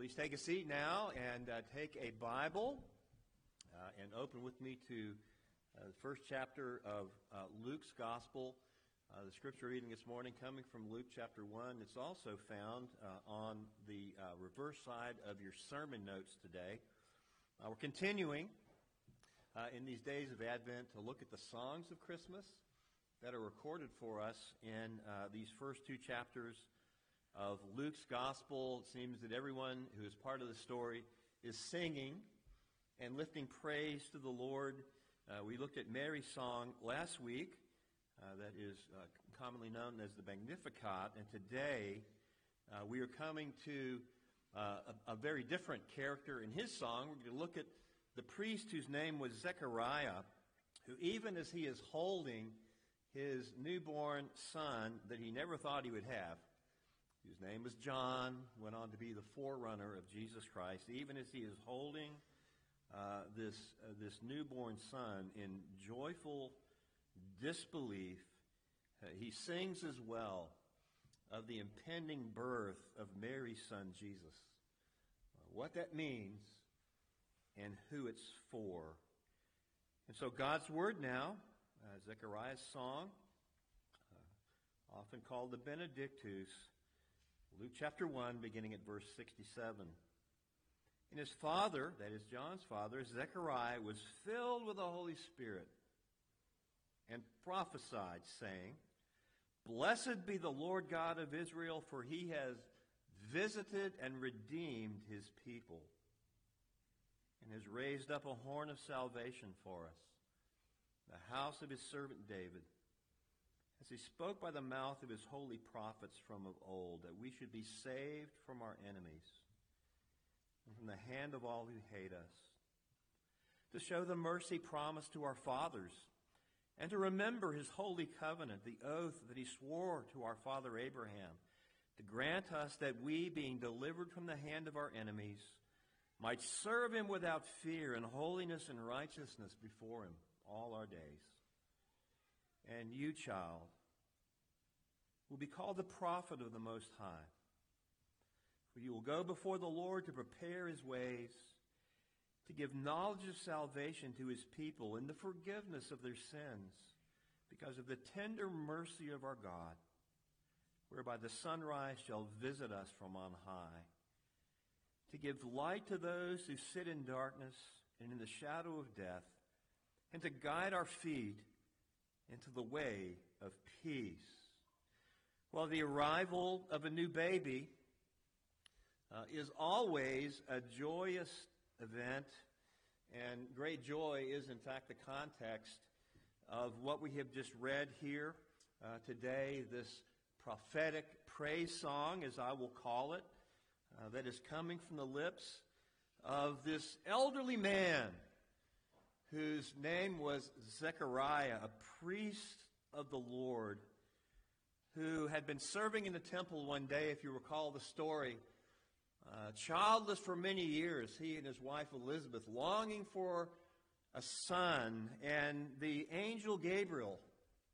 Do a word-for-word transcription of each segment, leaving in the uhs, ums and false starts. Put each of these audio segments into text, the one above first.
Please take a seat now and uh, take a Bible uh, and open with me to uh, the first chapter of uh, Luke's Gospel. Uh, the scripture reading this morning coming from Luke chapter one. It's also found uh, on the uh, reverse side of your sermon notes today. Uh, we're continuing uh, in these days of Advent to look at the songs of Christmas that are recorded for us in uh, these first two chapters of Luke's Gospel. It seems that everyone who is part of the story is singing and lifting praise to the Lord. Uh, we looked at Mary's song last week, uh, that is uh, commonly known as the Magnificat, and today uh, we are coming to uh, a, a very different character in his song. We're going to look at the priest whose name was Zechariah, who even as he is holding his newborn son that he never thought he would have, whose name was John, went on to be the forerunner of Jesus Christ. Even as he is holding uh, this uh, this newborn son in joyful disbelief, uh, he sings as well of the impending birth of Mary's son Jesus, uh, what that means and who it's for. And so God's Word now, uh, Zechariah's song, uh, often called the Benedictus, Luke chapter one, beginning at verse sixty-seven. And his father, that is John's father, Zechariah, was filled with the Holy Spirit and prophesied, saying, "Blessed be the Lord God of Israel, for he has visited and redeemed his people, and has raised up a horn of salvation for us, the house of his servant David, as he spoke by the mouth of his holy prophets from of old, that we should be saved from our enemies and from the hand of all who hate us, to show the mercy promised to our fathers, and to remember his holy covenant, the oath that he swore to our father Abraham, to grant us that we, being delivered from the hand of our enemies, might serve him without fear in holiness and righteousness before him all our days. And you, child, will be called the prophet of the Most High. For you will go before the Lord to prepare his ways, to give knowledge of salvation to his people and the forgiveness of their sins, because of the tender mercy of our God, whereby the sunrise shall visit us from on high, to give light to those who sit in darkness and in the shadow of death, and to guide our feet into the way of peace." Well, the arrival of a new baby uh, is always a joyous event, and great joy is, in fact, the context of what we have just read here uh, today, this prophetic praise song, as I will call it, uh, that is coming from the lips of this elderly man whose name was Zechariah, a priest of the Lord, who had been serving in the temple one day, if you recall the story, uh, childless for many years, he and his wife Elizabeth, longing for a son, and the angel Gabriel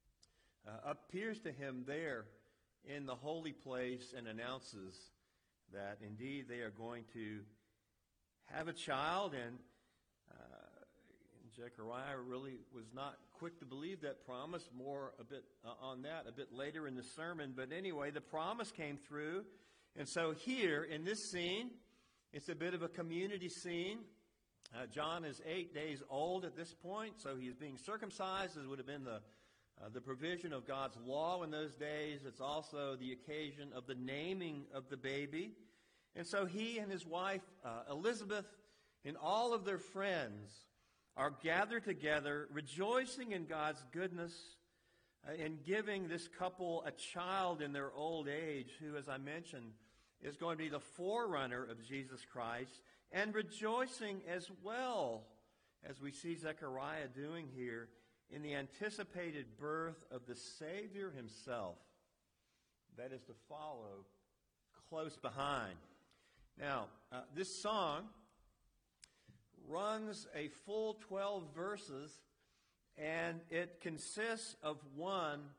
uh, appears to him there in the holy place and announces that indeed they are going to have a child, and uh, Zechariah really was not quick to believe that promise. More a bit uh, on that a bit later in the sermon. But anyway, the promise came through. And so here in this scene, it's a bit of a community scene. Uh, John is eight days old at this point, so he is being circumcised, as would have been the, uh, the provision of God's law in those days. It's also the occasion of the naming of the baby. And so he and his wife, uh, Elizabeth, and all of their friends are gathered together, rejoicing in God's goodness uh, and giving this couple a child in their old age who, as I mentioned, is going to be the forerunner of Jesus Christ, and rejoicing as well, as we see Zechariah doing here, in the anticipated birth of the Savior himself, that is to follow close behind. Now, uh, this song runs a full twelve verses, and it consists of one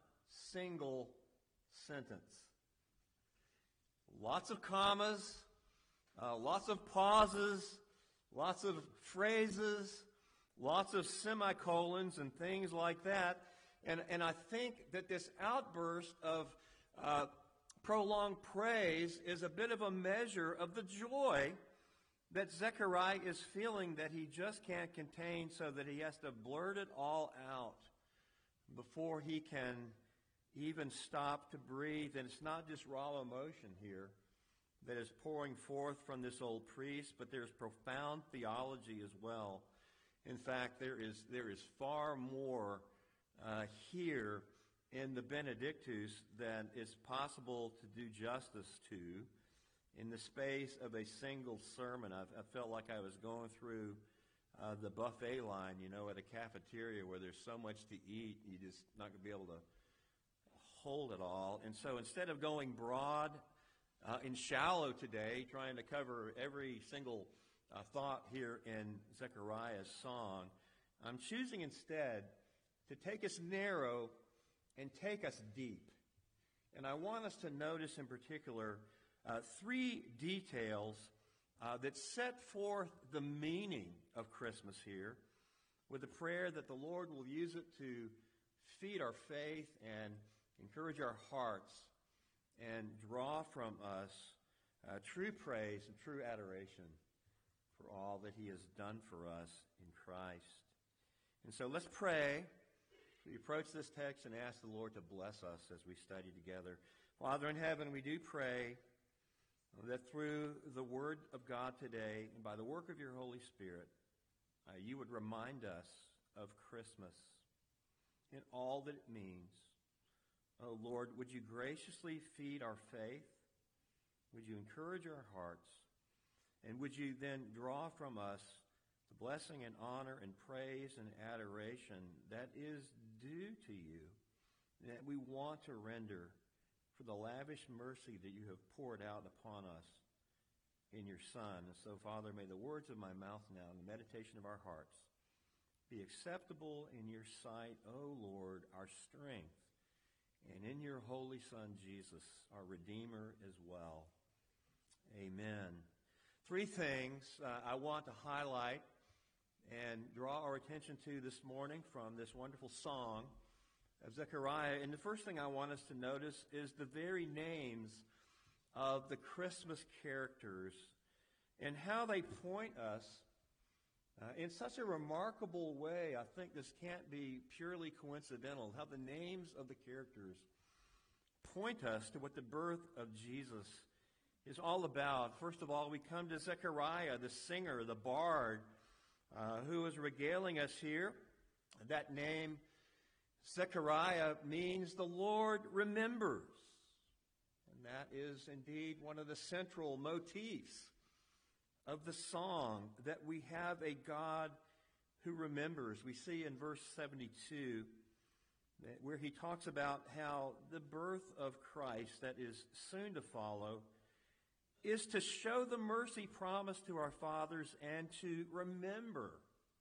single sentence. Lots of commas, uh, uh, lots of pauses, lots of phrases, lots of semicolons and things like that. And, and I think that this outburst of uh, prolonged praise is a bit of a measure of the joy that Zechariah is feeling that he just can't contain, so that he has to blurt it all out before he can even stop to breathe. And it's not just raw emotion here that is pouring forth from this old priest, but there's profound theology as well. In fact, there is there is far more uh, here in the Benedictus than is possible to do justice to in the space of a single sermon. I've, I felt like I was going through uh, the buffet line, you know, at a cafeteria where there's so much to eat, you just not going to be able to hold it all. And so instead of going broad uh, and shallow today, trying to cover every single uh, thought here in Zechariah's song, I'm choosing instead to take us narrow and take us deep. And I want us to notice in particular uh, three details uh, that set forth the meaning of Christmas here, with a prayer that the Lord will use it to feed our faith and encourage our hearts and draw from us uh, true praise and true adoration for all that he has done for us in Christ. And so let's pray. We approach this text and ask the Lord to bless us as we study together. Father in heaven, we do pray that through the word of God today and by the work of your Holy Spirit, uh, you would remind us of Christmas and all that it means. Oh Lord, would you graciously feed our faith? Would you encourage our hearts? And would you then draw from us the blessing and honor and praise and adoration that is due to you, that we want to render for the lavish mercy that you have poured out upon us in your Son. And so, Father, may the words of my mouth now and the meditation of our hearts be acceptable in your sight, O Lord, our strength, and in your holy Son, Jesus, our Redeemer as well. Amen. Three things uh, I want to highlight and draw our attention to this morning from this wonderful song of Zechariah. And the first thing I want us to notice is the very names of the Christmas characters and how they point us uh, in such a remarkable way. I think this can't be purely coincidental, how the names of the characters point us to what the birth of Jesus is all about. First of all, we come to Zechariah, the singer, the bard, uh, who is regaling us here. That name, Zechariah, means the Lord remembers. And that is indeed one of the central motifs of the song, that we have a God who remembers. We see in verse seventy-two where he talks about how the birth of Christ that is soon to follow is to show the mercy promised to our fathers and to remember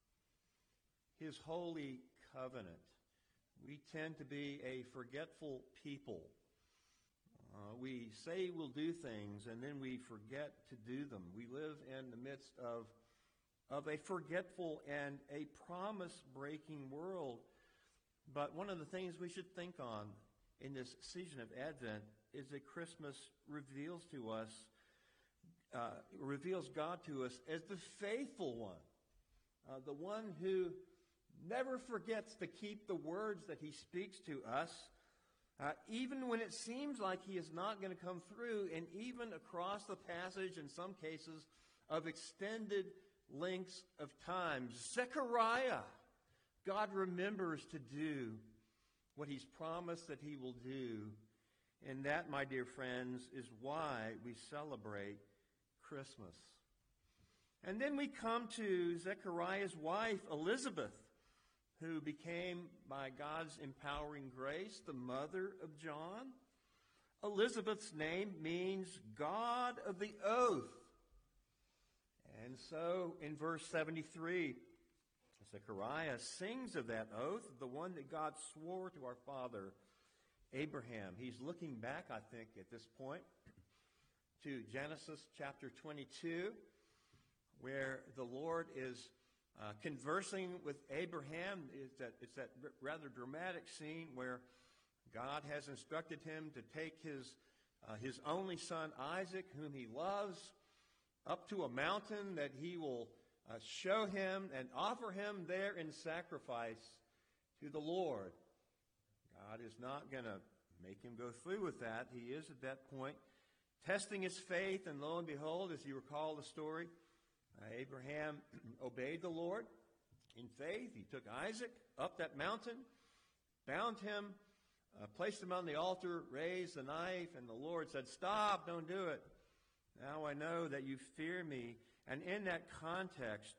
his holy covenant. We tend to be a forgetful people. Uh, we say we'll do things and then we forget to do them. We live in the midst of, of a forgetful and a promise-breaking world. But one of the things we should think on in this season of Advent is that Christmas reveals to us Uh, reveals God to us as the faithful one, uh, the one who never forgets to keep the words that he speaks to us, uh, even when it seems like he is not going to come through, and even across the passage, in some cases, of extended lengths of time. Zechariah, God remembers to do what he's promised that he will do, and that, my dear friends, is why we celebrate Christmas. And then we come to Zechariah's wife, Elizabeth, who became, by God's empowering grace, the mother of John. Elizabeth's name means God of the oath. And so in verse seventy-three, Zechariah sings of that oath, the one that God swore to our father Abraham. He's looking back, I think, at this point to Genesis chapter twenty-two, where the Lord is uh, conversing with Abraham. It's that, it's that rather dramatic scene where God has instructed him to take his, uh, his only son Isaac, whom he loves, up to a mountain that he will uh, show him and offer him there in sacrifice to the Lord. God is not going to make him go through with that. He is at that point testing his faith, and lo and behold, as you recall the story, uh, Abraham obeyed the Lord in faith. He took Isaac up that mountain, bound him, uh, placed him on the altar, raised the knife, and the Lord said, "Stop, don't do it. Now I know that you fear me." And in that context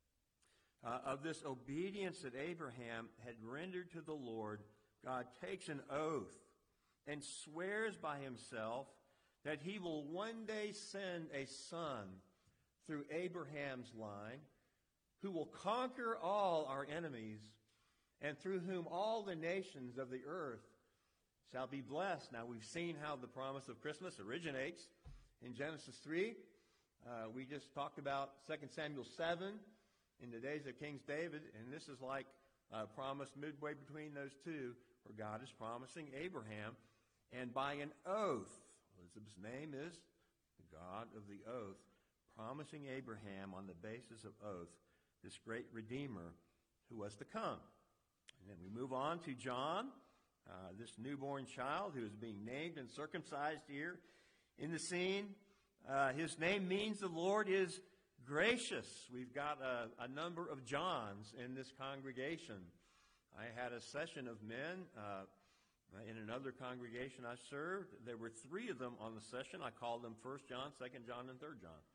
uh, of this obedience that Abraham had rendered to the Lord, God takes an oath and swears by himself that he will one day send a son through Abraham's line who will conquer all our enemies and through whom all the nations of the earth shall be blessed. Now, we've seen how the promise of Christmas originates in Genesis three. Uh, we just talked about Second Samuel seven in the days of King David, and this is like a promise midway between those two, where God is promising Abraham, and by an oath, Elizabeth's name is the God of the oath, promising Abraham on the basis of oath this great Redeemer who was to come. And then we move on to John, uh, this newborn child who is being named and circumcised here in the scene. Uh, his name means the Lord is gracious. We've got a, a number of Johns in this congregation. I had a session of men uh, in another congregation I served. There were three of them on the session. I called them First John, Second John, and Third John.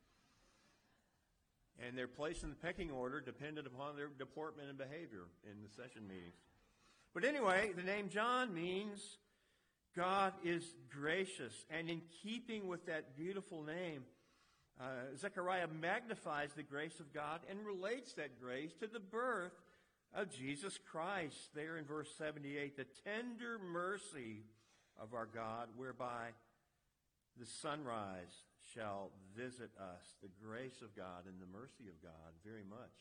And they're placed in the pecking order dependent upon their deportment and behavior in the session meetings. But anyway, the name John means God is gracious. And in keeping with that beautiful name, uh, Zechariah magnifies the grace of God and relates that grace to the birth of Jesus Christ. There in verse seventy-eight, the tender mercy of our God, whereby the sunrise shall visit us. The grace of God and the mercy of God, very much.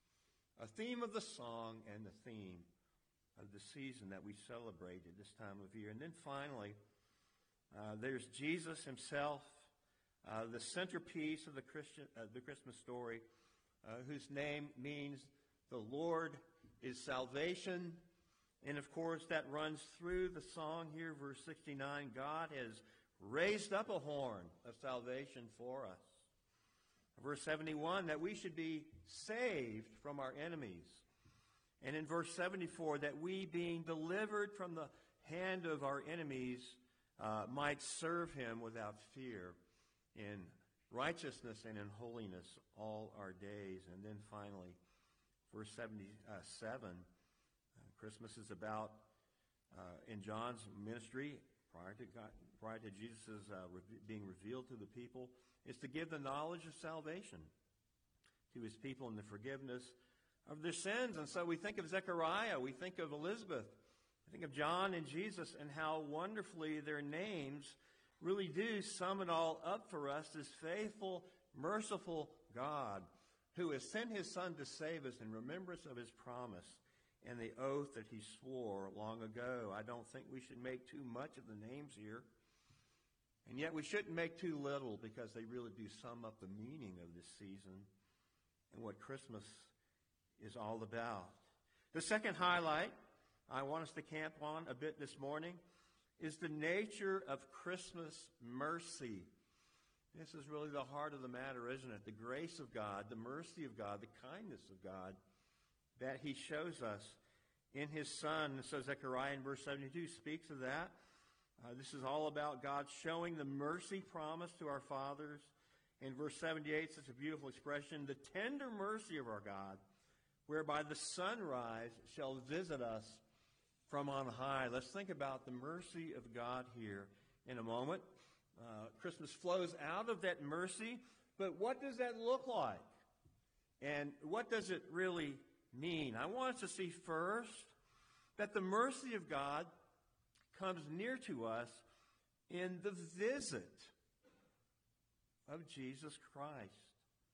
A theme of the song and the theme of the season that we celebrate at this time of year. And then finally, uh, there's Jesus himself, uh, the centerpiece of the Christian, uh, the Christmas story, uh, whose name means the Lord is salvation. And of course, that runs through the song here, verse sixty-nine. God has raised up a horn of salvation for us. Verse seventy-one, that we should be saved from our enemies. And in verse seventy-four, that we, being delivered from the hand of our enemies, uh, might serve him without fear in righteousness and in holiness all our days. And then finally, verse seventy-seven, uh, Christmas is about, uh, in John's ministry, prior to God, prior to Jesus' uh, re- being revealed to the people, is to give the knowledge of salvation to his people and the forgiveness of their sins. And so we think of Zechariah, we think of Elizabeth, we think of John and Jesus, and how wonderfully their names really do sum it all up for us, this faithful, merciful God who has sent his Son to save us in remembrance of his promise and the oath that he swore long ago. I don't think we should make too much of the names here. And yet we shouldn't make too little, because they really do sum up the meaning of this season and what Christmas is all about. The second highlight I want us to camp on a bit this morning is the nature of Christmas mercy. This is really the heart of the matter, isn't it? The grace of God, the mercy of God, the kindness of God that he shows us in his Son. So Zechariah in verse seventy-two speaks of that. Uh, this is all about God showing the mercy promised to our fathers. In verse seventy-eight, such a beautiful expression, the tender mercy of our God, whereby the sunrise shall visit us from on high. Let's think about the mercy of God here in a moment. Uh, Christmas flows out of that mercy, but what does that look like? And what does it really mean? I want us to see first that the mercy of God comes near to us in the visit of Jesus Christ.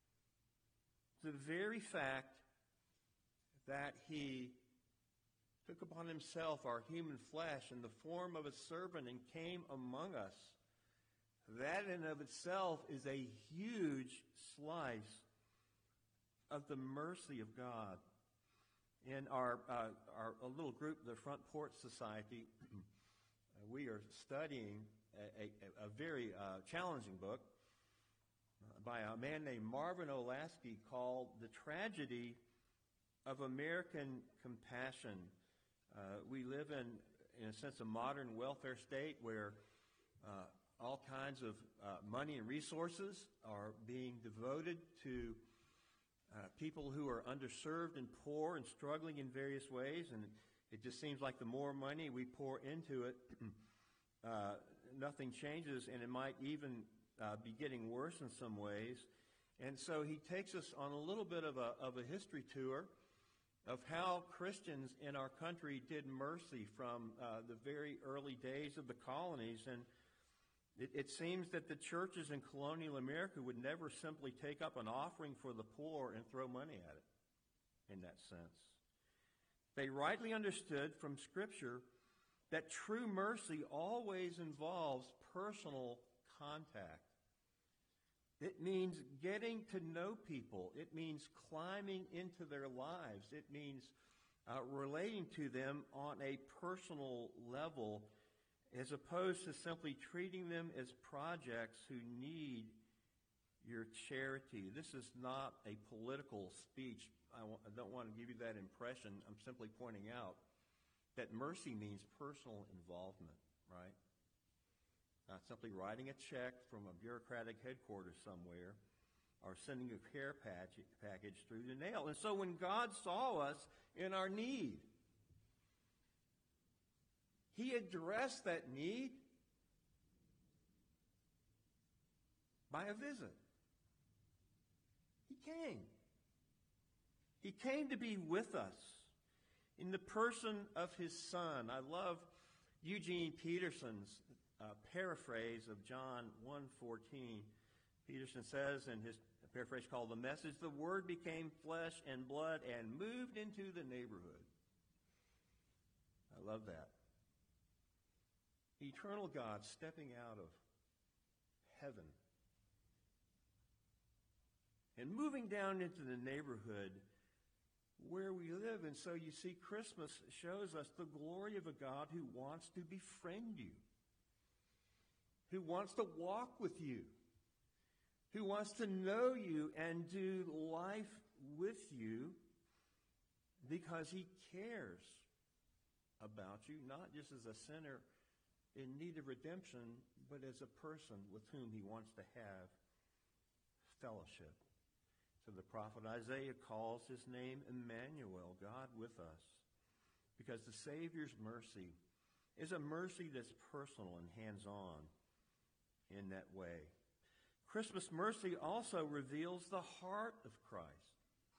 The very fact that he took upon himself our human flesh in the form of a servant and came among us, that in and of itself is a huge slice of the mercy of God. In our, uh, our a little group, the Front Porch Society, we are studying a, a, a very uh, challenging book by a man named Marvin Olasky called The Tragedy of American Compassion. Uh, we live in, in a sense, a modern welfare state where uh, all kinds of uh, money and resources are being devoted to uh, people who are underserved and poor and struggling in various ways. And it just seems like the more money we pour into it, uh, nothing changes, and it might even uh, be getting worse in some ways. And so he takes us on a little bit of a, of a history tour of how Christians in our country did mercy from uh, the very early days of the colonies. And it, it seems that the churches in colonial America would never simply take up an offering for the poor and throw money at it in that sense. They rightly understood from Scripture that true mercy always involves personal contact. It means getting to know people. It means climbing into their lives. It means uh, relating to them on a personal level, as opposed to simply treating them as projects who need your charity. This is not a political speech. I, w- I don't want to give you that impression. I'm simply pointing out that mercy means personal involvement, right? Not simply writing a check from a bureaucratic headquarters somewhere or sending a care package, package through the mail. And so when God saw us in our need, he addressed that need by a visit. He came. He came to be with us in the person of his Son. I love Eugene Peterson's Uh, paraphrase of John one fourteen. Peterson says in his paraphrase called The Message, "The Word became flesh and blood and moved into the neighborhood." I love that. Eternal God stepping out of heaven and moving down into the neighborhood where we live. And so you see, Christmas shows us the glory of a God who wants to befriend you, who wants to walk with you, who wants to know you and do life with you because he cares about you, not just as a sinner in need of redemption, but as a person with whom he wants to have fellowship. So the prophet Isaiah calls his name Emmanuel, God with us, because the Savior's mercy is a mercy that's personal and hands-on in that way. Christmas mercy also reveals the heart of Christ.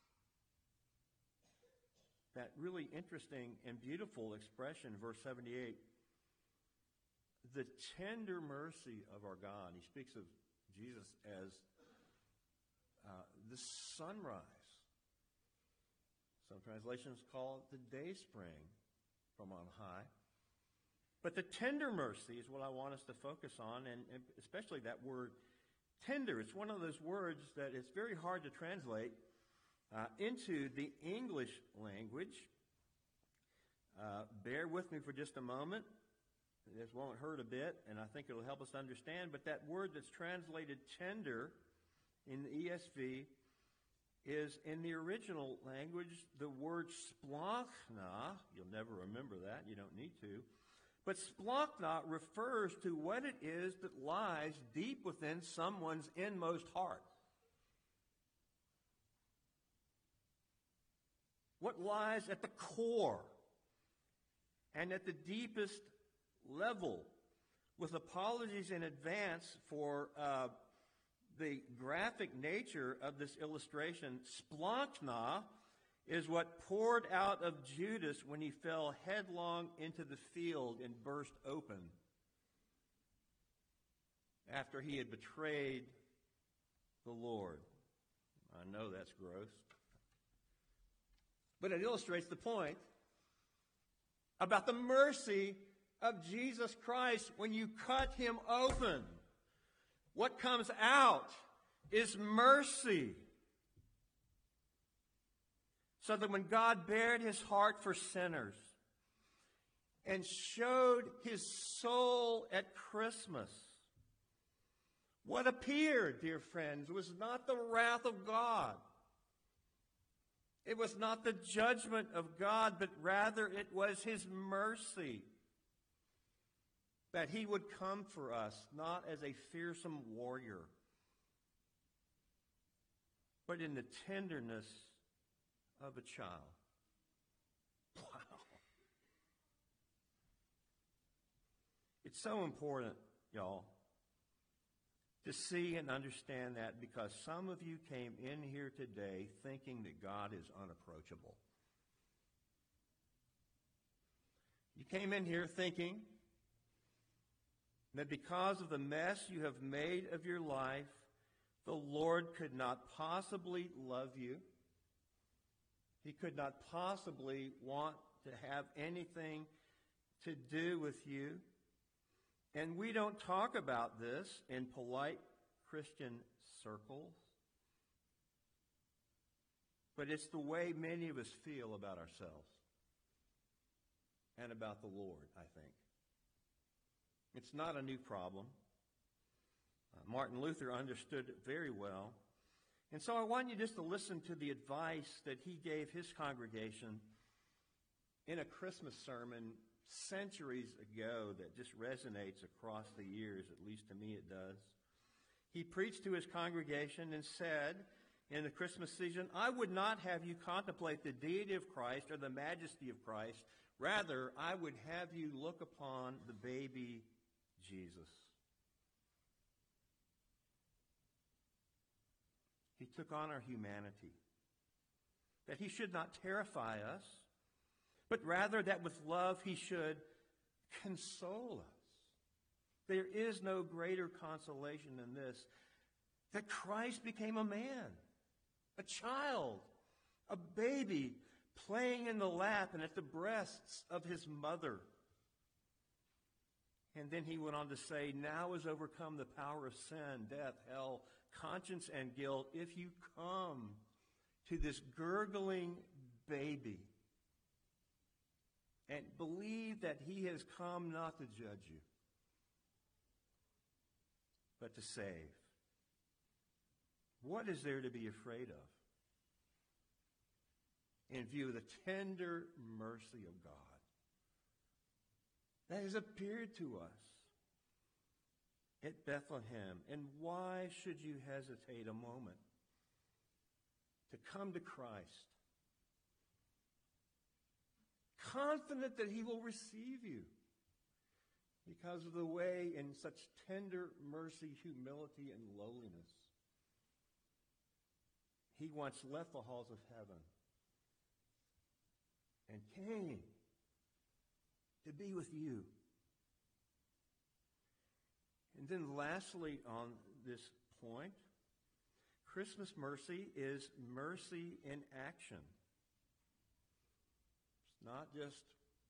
That really interesting and beautiful expression, verse seventy-eight, the tender mercy of our God. He speaks of Jesus as uh, the sunrise. Some translations call it the day spring from on high. But the tender mercy is what I want us to focus on, and, and especially that word tender. It's one of those words that it's very hard to translate uh, into the English language. Uh, bear with me for just a moment. This won't hurt a bit, and I think it'll help us understand. But that word that's translated tender in the E S V is, in the original language, the word splachna. You'll never remember that. You don't need to. But splachna refers to what it is that lies deep within someone's inmost heart. What lies at the core and at the deepest level. With apologies in advance for uh, the graphic nature of this illustration, splachna is what poured out of Judas when he fell headlong into the field and burst open after he had betrayed the Lord. I know that's gross. But it illustrates the point about the mercy of Jesus Christ when you cut him open. What comes out is mercy. So that when God bared his heart for sinners and showed his soul at Christmas, what appeared, dear friends, was not the wrath of God. It was not the judgment of God, but rather it was his mercy. That he would come for us, not as a fearsome warrior, but in the tenderness of a child. Wow. It's so important, y'all, to see and understand that, because some of you came in here today thinking that God is unapproachable. You came in here thinking that because of the mess you have made of your life, the Lord could not possibly love you. He could not possibly want to have anything to do with you. And we don't talk about this in polite Christian circles, but it's the way many of us feel about ourselves and about the Lord, I think. It's not a new problem. Uh, Martin Luther understood it very well. And so I want you just to listen to the advice that he gave his congregation in a Christmas sermon centuries ago that just resonates across the years, at least to me it does. He preached to his congregation and said in the Christmas season, "I would not have you contemplate the deity of Christ or the majesty of Christ. Rather, I would have you look upon the baby Jesus." He took on our humanity, that he should not terrify us, but rather that with love he should console us. There is no greater consolation than this, that Christ became a man, a child, a baby, playing in the lap and at the breasts of his mother. And then he went on to say, "Now is overcome the power of sin, death, hell, conscience, and guilt, if you come to this gurgling baby and believe that he has come not to judge you, but to save." What is there to be afraid of in view of the tender mercy of God that has appeared to us at Bethlehem? And why should you hesitate a moment to come to Christ, confident that he will receive you because of the way in such tender mercy, humility, and lowliness he once left the halls of heaven and came to be with you? And then lastly on this point, Christmas mercy is mercy in action. It's not just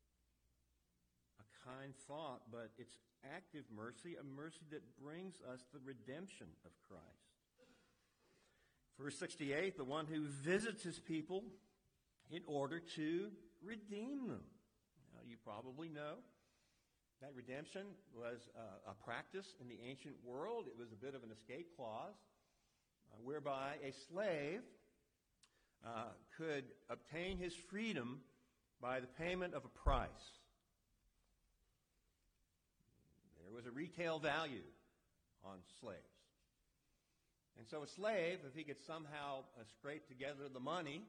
a kind thought, but it's active mercy, a mercy that brings us the redemption of Christ. Verse sixty-eight, the one who visits his people in order to redeem them. Now, you probably know that redemption was uh, a practice in the ancient world. It was a bit of an escape clause uh, whereby a slave uh, could obtain his freedom by the payment of a price. There was a retail value on slaves. And so a slave, if he could somehow uh, scrape together the money,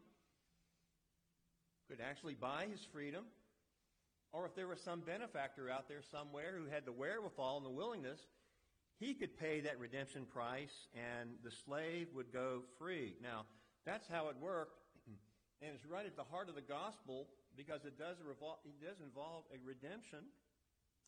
could actually buy his freedom. Or if there was some benefactor out there somewhere who had the wherewithal and the willingness, he could pay that redemption price and the slave would go free. Now, that's how it worked, and it's right at the heart of the gospel because it does, revol- it does involve a redemption.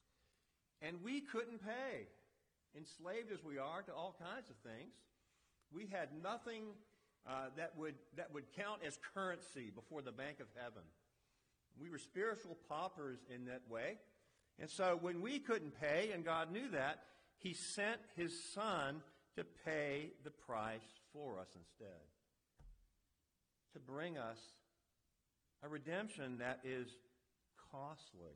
And we couldn't pay, enslaved as we are to all kinds of things. We had nothing uh, that would that would count as currency before the bank of heaven. We were spiritual paupers in that way. And so when we couldn't pay, and God knew that, he sent his Son to pay the price for us instead. To bring us a redemption that is costly.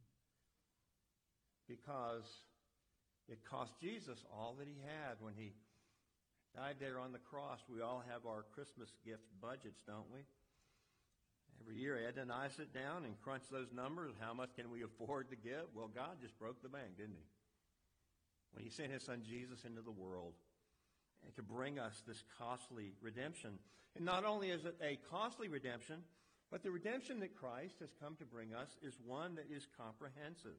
Because it cost Jesus all that he had when he died there on the cross. We all have our Christmas gift budgets, don't we? Every year Ed and I sit down and crunch those numbers. How much can we afford to give? Well, God just broke the bank, didn't he? When he sent his Son Jesus into the world and to bring us this costly redemption. And not only is it a costly redemption, but the redemption that Christ has come to bring us is one that is comprehensive.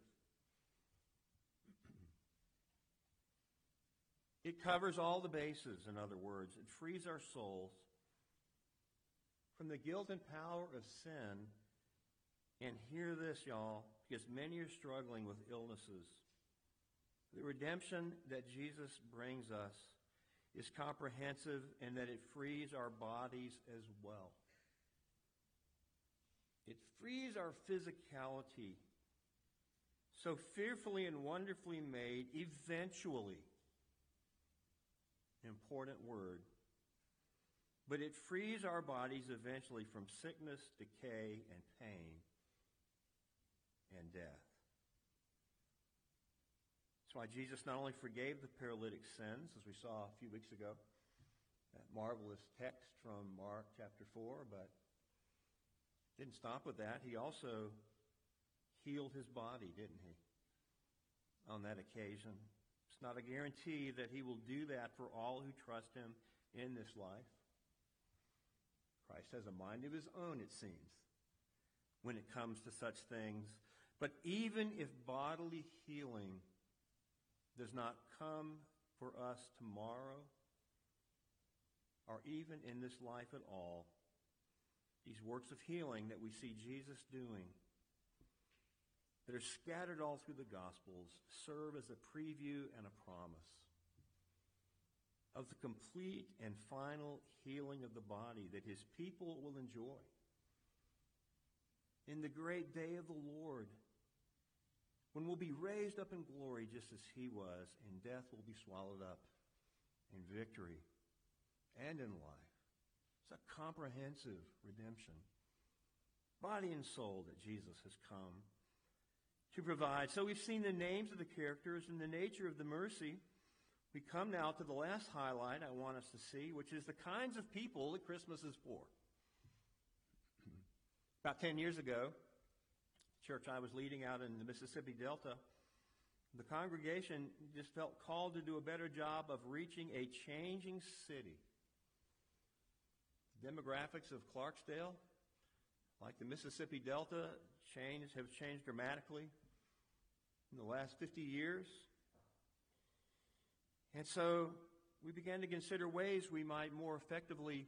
It covers all the bases, in other words. It frees our souls from the guilt and power of sin. And hear this, y'all, because many are struggling with illnesses. The redemption that Jesus brings us is comprehensive in that it frees our bodies as well. It frees our physicality, so fearfully and wonderfully made, eventually. Important word. But it frees our bodies eventually from sickness, decay, and pain, and death. That's why Jesus not only forgave the paralytic sins, as we saw a few weeks ago, that marvelous text from Mark chapter four, but didn't stop with that. He also healed his body, didn't he, on that occasion. It's not a guarantee that he will do that for all who trust him in this life. Christ has a mind of his own, it seems, when it comes to such things. But even if bodily healing does not come for us tomorrow, or even in this life at all, these works of healing that we see Jesus doing, that are scattered all through the Gospels, serve as a preview and a promise of the complete and final healing of the body that his people will enjoy in the great day of the Lord, when we'll be raised up in glory just as he was, and death will be swallowed up in victory and in life. It's a comprehensive redemption, body and soul, that Jesus has come to provide. So we've seen the names of the characters and the nature of the mercy. We come now to the last highlight I want us to see, which is the kinds of people that Christmas is for. About ten years ago, the church I was leading out in the Mississippi Delta, the congregation just felt called to do a better job of reaching a changing city. The demographics of Clarksdale, like the Mississippi Delta, changed, have changed dramatically in the last fifty years. And so we began to consider ways we might more effectively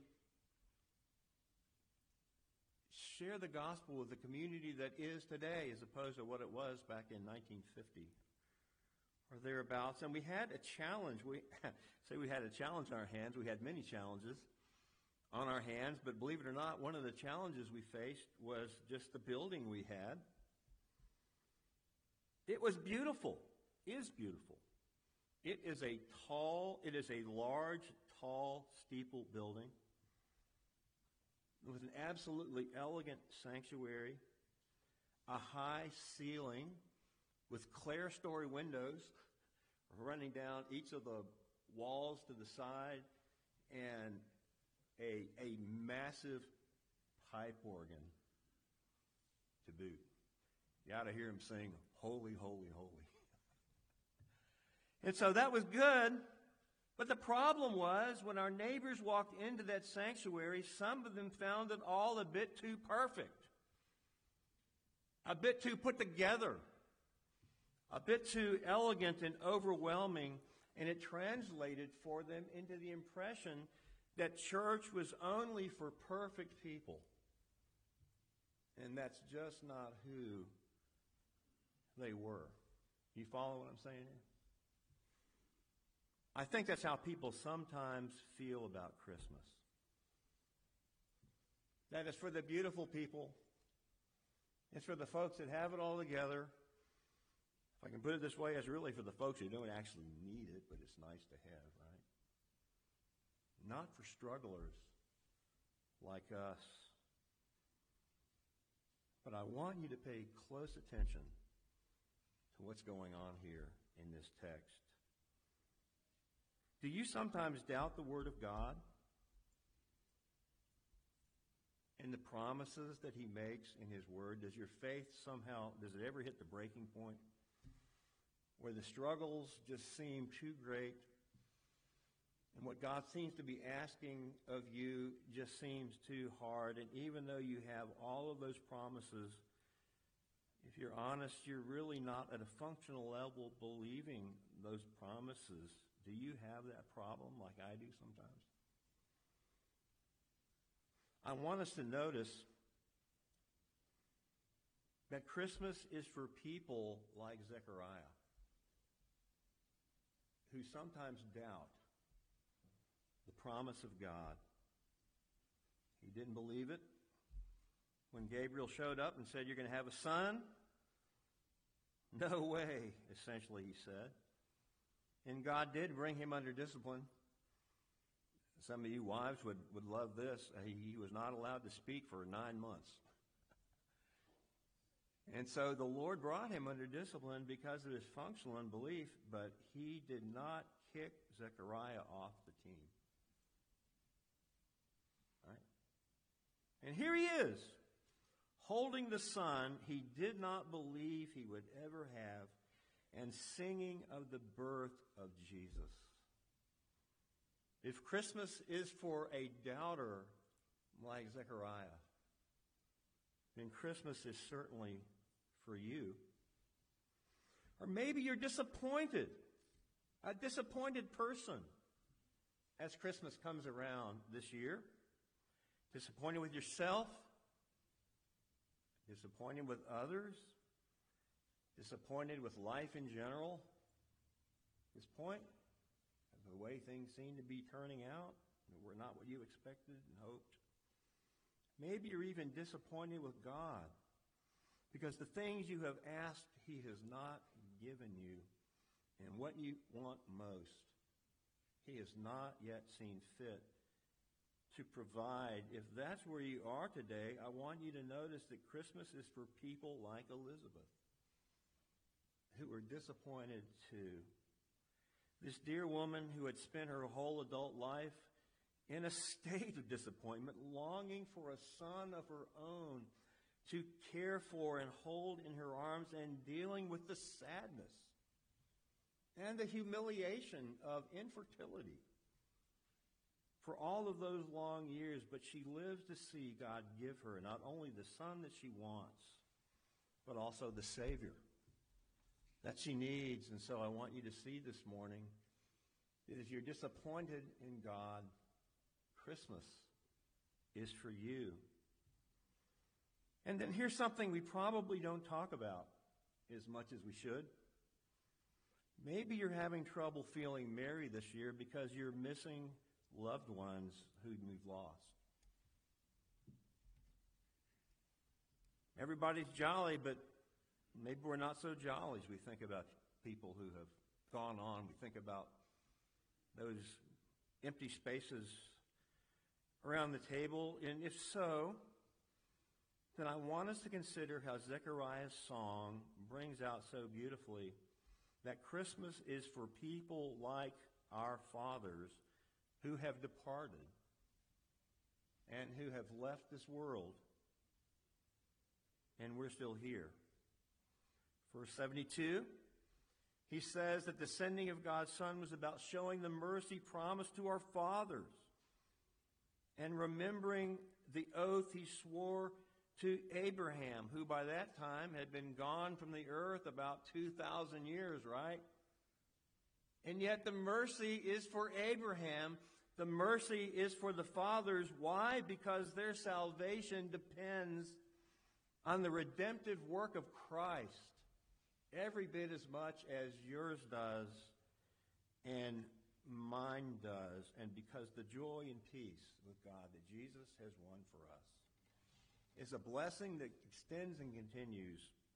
share the gospel with the community that is today as opposed to what it was back in nineteen fifty or thereabouts. And we had a challenge. We say we had a challenge on our hands. We had many challenges on our hands, but believe it or not, one of the challenges we faced was just the building we had. It was beautiful. Is beautiful. It is a tall, it is a large, tall, steeple building with an absolutely elegant sanctuary, a high ceiling with clerestory windows running down each of the walls to the side, and a, a massive pipe organ to boot. You ought to hear him sing, "Holy, holy, holy." And so that was good, but the problem was when our neighbors walked into that sanctuary, some of them found it all a bit too perfect, a bit too put together, a bit too elegant and overwhelming, and it translated for them into the impression that church was only for perfect people. And that's just not who they were. You follow what I'm saying here? I think that's how people sometimes feel about Christmas. That it's for the beautiful people. It's for the folks that have it all together. If I can put it this way, it's really for the folks who don't actually need it, but it's nice to have, right? Not for strugglers like us. But I want you to pay close attention to what's going on here in this text. Do you sometimes doubt the Word of God and the promises that He makes in His Word? Does your faith somehow, does it ever hit the breaking point where the struggles just seem too great and what God seems to be asking of you just seems too hard? And even though you have all of those promises, if you're honest, you're really not at a functional level believing those promises. Do you have that problem like I do sometimes? I want us to notice that Christmas is for people like Zechariah, who sometimes doubt the promise of God. He didn't believe it when Gabriel showed up and said, "You're going to have a son?" No way, essentially, he said. And God did bring him under discipline. Some of you wives would, would love this. He, he was not allowed to speak for nine months. And so the Lord brought him under discipline because of his functional unbelief, but he did not kick Zechariah off the team. Right? And here he is, holding the son he did not believe he would ever have, and singing of the birth of Jesus. If Christmas is for a doubter like Zechariah, then Christmas is certainly for you. Or maybe you're disappointed, a disappointed person as Christmas comes around this year. Disappointed with yourself, disappointed with others, disappointed with life in general. At this point, the way things seem to be turning out, were not what you expected and hoped. Maybe you're even disappointed with God because the things you have asked, He has not given you. And what you want most, He has not yet seen fit to provide. If that's where you are today, I want you to notice that Christmas is for people like Elizabeth, who are disappointed too. This dear woman who had spent her whole adult life in a state of disappointment, longing for a son of her own to care for and hold in her arms, and dealing with the sadness and the humiliation of infertility for all of those long years. But she lives to see God give her not only the son that she wants, but also the Savior that she needs. And so I want you to see this morning that if you're disappointed in God, Christmas is for you. And then here's something we probably don't talk about as much as we should. Maybe you're having trouble feeling merry this year because you're missing loved ones who you've lost. Everybody's jolly, but maybe we're not so jolly as we think about people who have gone on. We think about those empty spaces around the table. And if so, then I want us to consider how Zechariah's song brings out so beautifully that Christmas is for people like our fathers who have departed and who have left this world, and we're still here. Verse seventy-two, he says that the sending of God's Son was about showing the mercy promised to our fathers and remembering the oath he swore to Abraham, who by that time had been gone from the earth about two thousand years, right? And yet the mercy is for Abraham. The mercy is for the fathers. Why? Because their salvation depends on the redemptive work of Christ every bit as much as yours does, and mine does, and because the joy and peace with God that Jesus has won for us is a blessing that extends and continues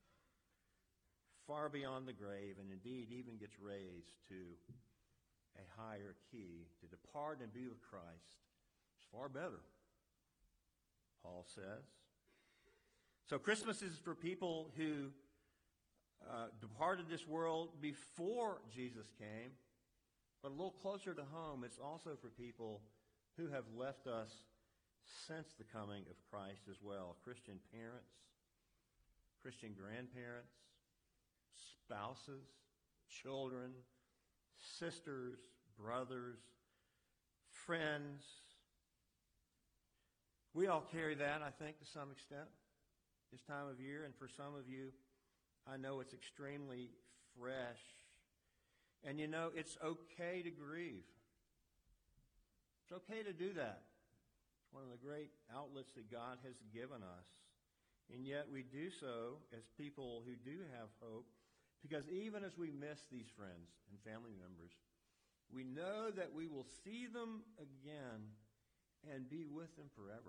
far beyond the grave, and indeed even gets raised to a higher key. To depart and be with Christ is far better, Paul says. So Christmas is for people who uh, departed this world before Jesus came, but a little closer to home, it's also for people who have left us since the coming of Christ as well. Christian parents, Christian grandparents, spouses, children, sisters, brothers, friends. We all carry that, I think, to some extent this time of year. And for some of you, I know it's extremely fresh. And you know, it's okay to grieve. It's okay to do that. It's one of the great outlets that God has given us. And yet we do so as people who do have hope, because even as we miss these friends and family members, we know that we will see them again and be with them forever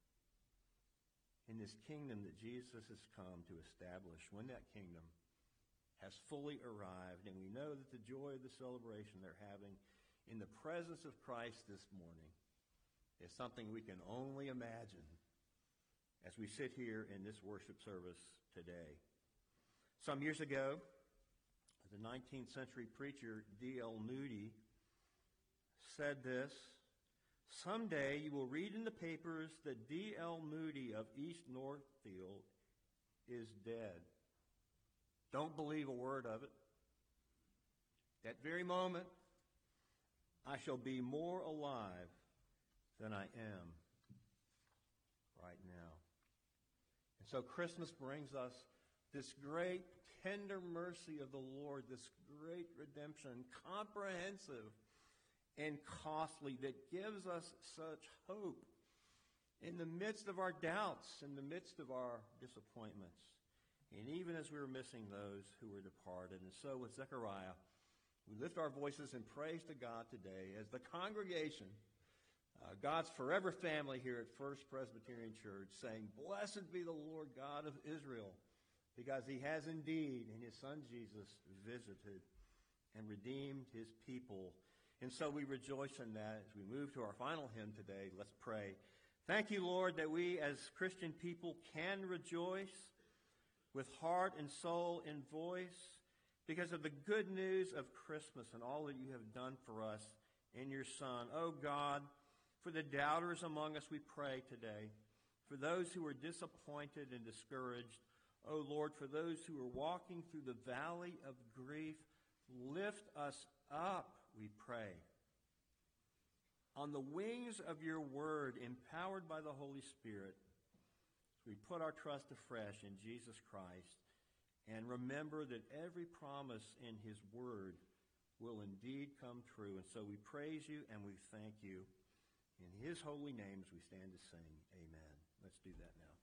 in this kingdom that Jesus has come to establish, when that kingdom has fully arrived. And we know that the joy of the celebration they're having in the presence of Christ this morning is something we can only imagine as we sit here in this worship service today. Some years ago, the nineteenth century preacher D L Moody said this: "Someday you will read in the papers that D L Moody of East Northfield is dead. Don't believe a word of it. That very moment, I shall be more alive than I am right now." And so Christmas brings us this great tender mercy of the Lord, this great redemption, comprehensive and costly, that gives us such hope in the midst of our doubts, in the midst of our disappointments, and even as we were missing those who were departed. And so with Zechariah, we lift our voices in praise to God today as the congregation, uh, God's forever family here at First Presbyterian Church, saying, "Blessed be the Lord God of Israel, because he has indeed, in his Son Jesus, visited and redeemed his people." And so we rejoice in that as we move to our final hymn today. Let's pray. Thank you, Lord, that we as Christian people can rejoice with heart and soul and voice because of the good news of Christmas and all that you have done for us in your Son. Oh God, for the doubters among us we pray today. For those who are disappointed and discouraged, oh Lord, for those who are walking through the valley of grief, lift us up, we pray. On the wings of your word, empowered by the Holy Spirit, we put our trust afresh in Jesus Christ and remember that every promise in his word will indeed come true. And so we praise you and we thank you. In his holy name as we stand to sing, amen. Let's do that now.